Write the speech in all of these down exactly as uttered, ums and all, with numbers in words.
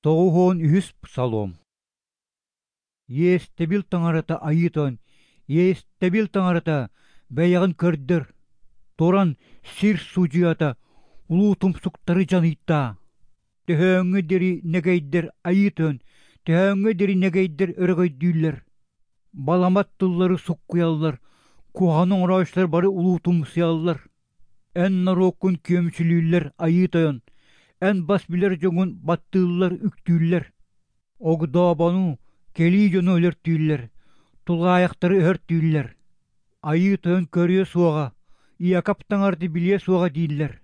Тоғухон үхіс псалом. Естебил таңарата айытон, естебил таңарата бәяғын көрдір. Торан сир судията, улу тұмсуқтары жаныйта. Төхөңі дери негейдер айытон, төхөңі дери негейдер өргөйдүйлер. Баламат тұллары сұққыялар, куғаның ұраушылар бары улу тұмсыялар. Ән нарокун көмшілүйлер айытон, ән бас білер жоңын баттылар үктүйлер. Огда бану кели жону өлөртүйлер, тулга аяқтары өртүйлер. Айытон көрүө суага, иякаптаңарды биле суага дейілер.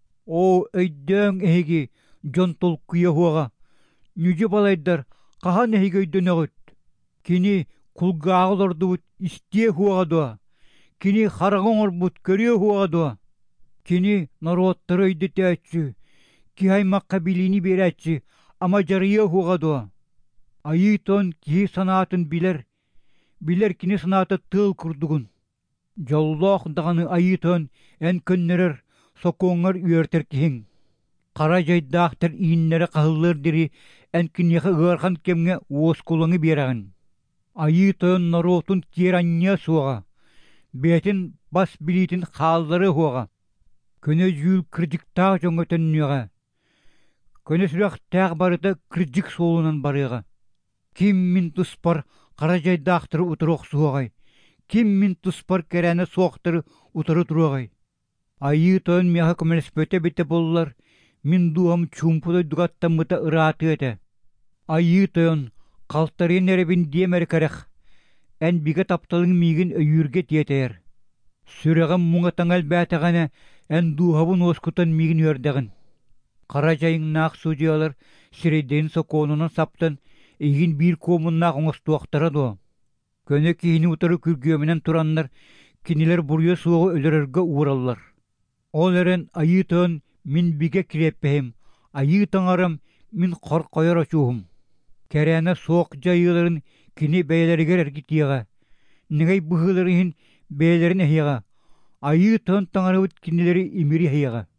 О өйдөң эһиги жон толкуя хуага, нүжі балайдар қахан эһиги өйдөн өгөт. Кини кулгаагылордубут истие хуага дуа, кини харагоңорбут көрүө хуага дуа, кини народтары өйдөтөчү, кихаймакка билини берәчү, ама жарыя хуага дуа. Айытон кихи санаатын билер, билер кини санааты тыл курдугун. Жоллоох даганы айытон эн көннөрөр, сокуңар үйертер кихин. Кара жайдаахтар ииннere кахыллар дири эн кинеха ыархан кемге уоскулаңы берагын. Айытон наротун киранnya суага, бетин бас билитин хааллары хуага. Көне жүүл кырдыктаах жоңөтөннүга, көне сүрөктаах барыта кырдык соолунан барыга. Ким мин туспар кара жайдаахтары утурук суагай, ким мин туспар керәне соохтары утуру туругай. Айытон меха көмөлөспөтө бите боллар, мин дуам чумпудой дугаттаммыта ырааты эте. Айытон калтарын эребин диемер керех, эн биге тапталың мигин өйүрге тиетер. Сүрегем муңатаңал бәтәгәне эн дуһабын оскутан мигин өрдәгін. Кара жайыңнаақ судиялар сирейден соконунан саптан эгин бир комуннаақ оңостуақтара дуа. Көне кихини утары күргөмінен тураннар, кинилер бурья суығы өлерерге уыраллар. Ол эрен айытон мин биге киреппехим, айытаңарам мин қор қойар очуғым. Кәрәне соқ жайыларын кини бәйлерігер әргетияға, негей бұхыларыхин бәйлерін әхияға, айытон таңарыбыт кинилери имири әхияға.